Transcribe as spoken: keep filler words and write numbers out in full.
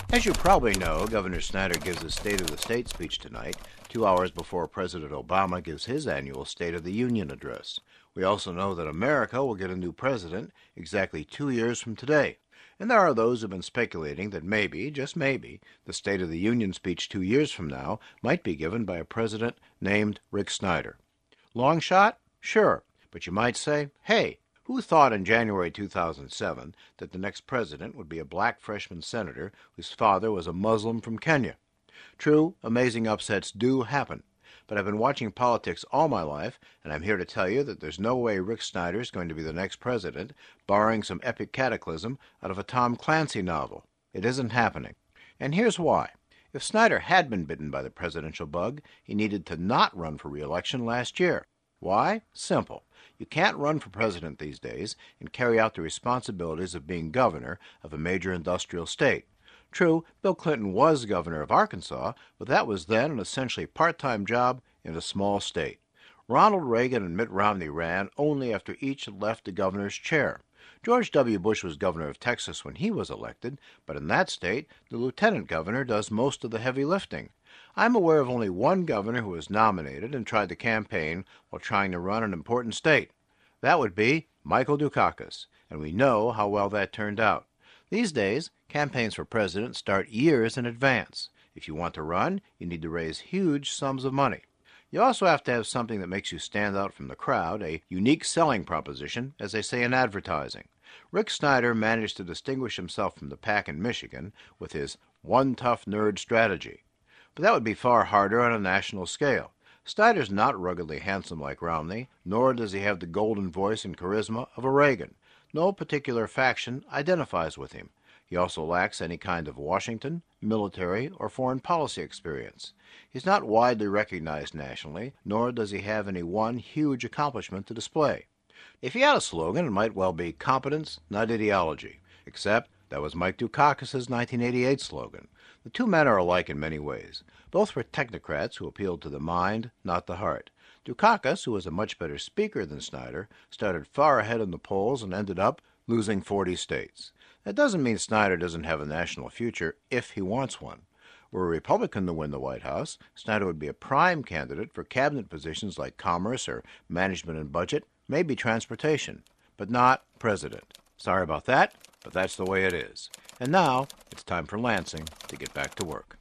As you probably know, Governor Snyder gives his State of the State speech tonight, two hours before President Obama gives his annual State of the Union address. We also know that America will get a new president exactly two years from today. And there are those who have been speculating that maybe, just maybe, the State of the Union speech two years from now might be given by a president named Rick Snyder. Long shot? Sure. But you might say, hey, who thought in January two thousand seven that the next president would be a black freshman senator whose father was a Muslim from Kenya? True, amazing upsets do happen, but I've been watching politics all my life, and I'm here to tell you that there's no way Rick Snyder is going to be the next president, barring some epic cataclysm out of a Tom Clancy novel. It isn't happening. And here's why. If Snyder had been bitten by the presidential bug, he needed to not run for re-election last year. Why? Simple. You can't run for president these days and carry out the responsibilities of being governor of a major industrial state. True, Bill Clinton was governor of Arkansas, but that was then an essentially part-time job in a small state. Ronald Reagan and Mitt Romney ran only after each had left the governor's chair. George W. Bush was governor of Texas when he was elected, but in that state, the lieutenant governor does most of the heavy lifting. I'm aware of only one governor who was nominated and tried to campaign while trying to run an important state. That would be Michael Dukakis, and we know how well that turned out. These days, campaigns for president start years in advance. If you want to run, you need to raise huge sums of money. You also have to have something that makes you stand out from the crowd, a unique selling proposition, as they say in advertising. Rick Snyder managed to distinguish himself from the pack in Michigan with his one tough nerd strategy. But that would be far harder on a national scale. Snyder's not ruggedly handsome like Romney, nor does he have the golden voice and charisma of a Reagan. No particular faction identifies with him. He also lacks any kind of Washington, military, or foreign policy experience. He's not widely recognized nationally, nor does he have any one huge accomplishment to display. If he had a slogan, it might well be competence, not ideology, except that was Mike Dukakis' nineteen eighty-eight slogan. The two men are alike in many ways. Both were technocrats who appealed to the mind, not the heart. Dukakis, who was a much better speaker than Snyder, started far ahead in the polls and ended up losing forty states. That doesn't mean Snyder doesn't have a national future if he wants one. Were a Republican to win the White House, Snyder would be a prime candidate for cabinet positions like commerce or management and budget, maybe transportation, but not president. Sorry about that, but that's the way it is. And now, it's time for Lansing to get back to work.